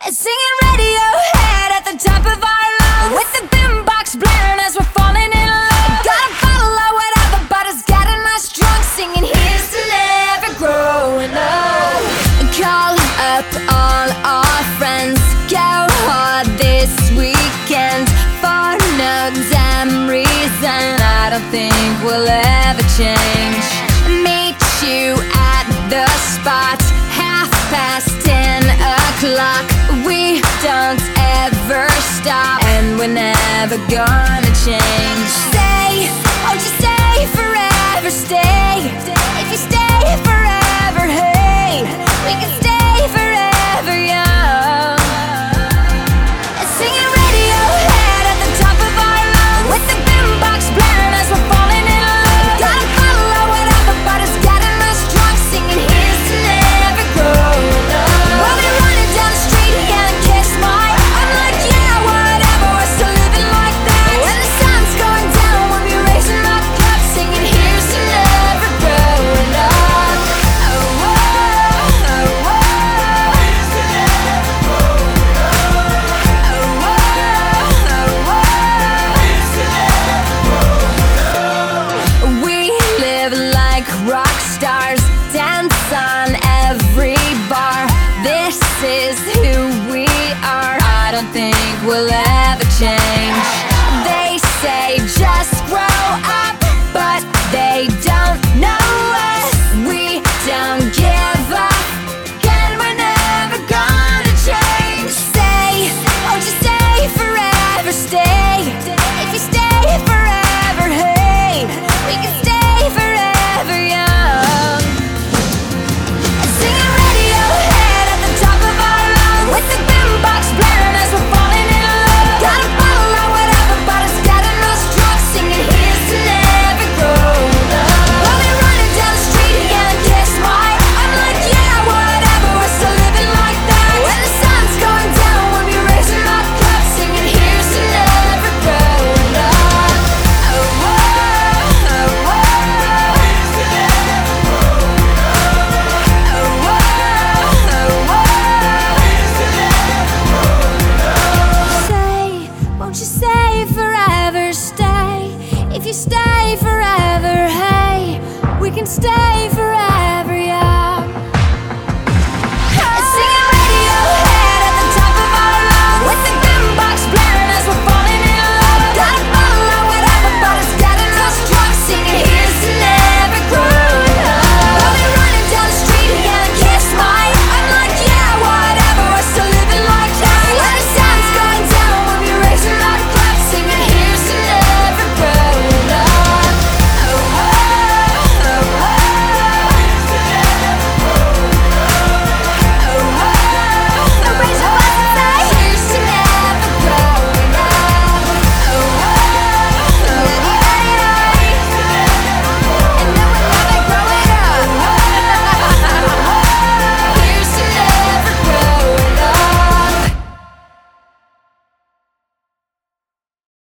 Singing Radiohead at the top of our lungs, with the boombox blaring as we're falling in love. Got a bottle of whatever, but it's got a nice drunk, singing here's to never growing up. Call up all our friends, go hard this weekend. For no damn reason, I don't think we'll ever change. Meet you at the spot, 10:30. We don't ever stop, and we're never gonna change. Stay, oh just stay forever, stay. If you stay forever, hey, we can stay forever young. Singing Radiohead at the top of our lungs, with the boombox blaring as we're falling in love. Got a bottle of whatever, but it's got a nice drunk, singing here's to never growing up. We'll be running down the street, yelling kiss my. I'm like yeah, whatever, we're still living like that. When the sun's going down, we'll be raising our cups, singing here's to never growing up. Oh, oh, oh, oh. Here's to never growing up. Oh, oh, oh, oh. Here's to never growing up. We live like rock stars, dance on every bar. This is who we are. I don't think we'll ever